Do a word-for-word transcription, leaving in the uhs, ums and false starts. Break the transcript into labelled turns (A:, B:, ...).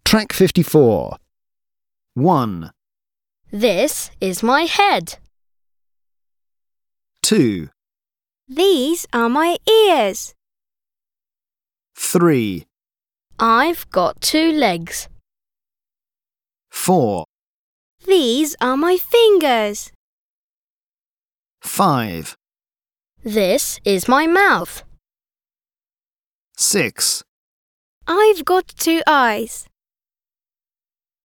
A: Track fifty-four. one,
B: This is my head.
A: two,
C: These are my ears.
A: three,
B: I've got two legs.
A: four,
C: These are my fingers.
A: five,
B: This is my mouth.
A: six,
C: I've got two eyes.